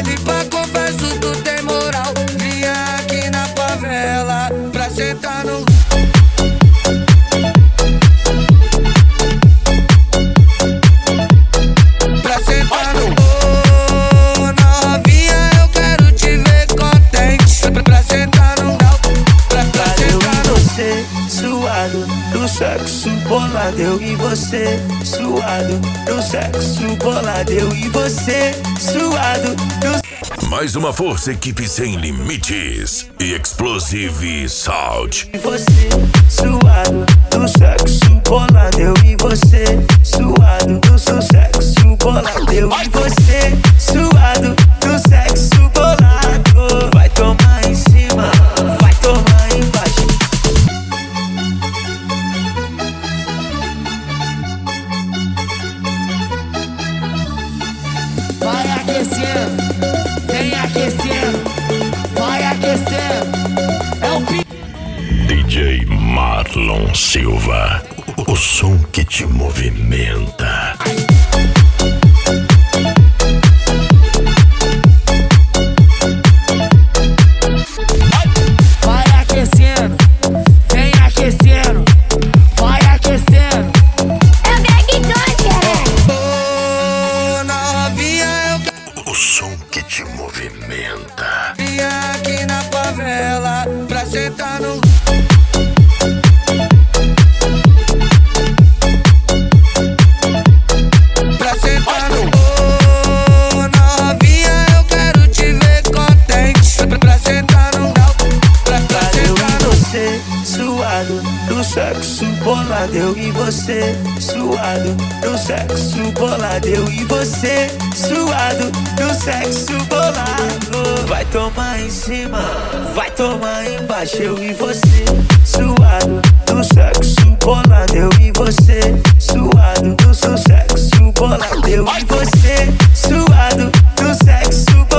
Baby, pra confesso, tu tem moral. Vinha aqui na favela pra sentar no... Pra sentar no... Oh, novinha, eu quero te ver contente. Pra sentar no... Pra sentar no... Você suado do sexo bolado, eu e você suado do sexo bolado, eu e você suado do... Mais uma força, equipe sem limites e Explosive Sound. E você suado do sexo bolado, eu e você suado do seu sexo bolado, eu e você suado do sexo bolado. Vai tomar em cima, vai tomar embaixo. Vai aquecendo, vem aquecendo, vai aquecendo. É o pi... DJ Marlon Silva, o som que te movimenta. Vai aquecendo, vem aquecendo, vai aquecendo. É o Greg Dunker. Oh, novinha, eu O som que te movimenta. queria aqui na favela pra sentar no... Pra sentar no... Oh, novinha, eu quero te ver contente. Pra sentar no... Pra Eu sentar e no... você suado do sexo bolado, eu e você suado do sexo bolado, eu e você suado do sexo bolado. Vai tomar em cima, vai tomar embaixo, eu e você suado do sexo bolado, eu e você suado do seu sexo bolado, eu e você suado do sexo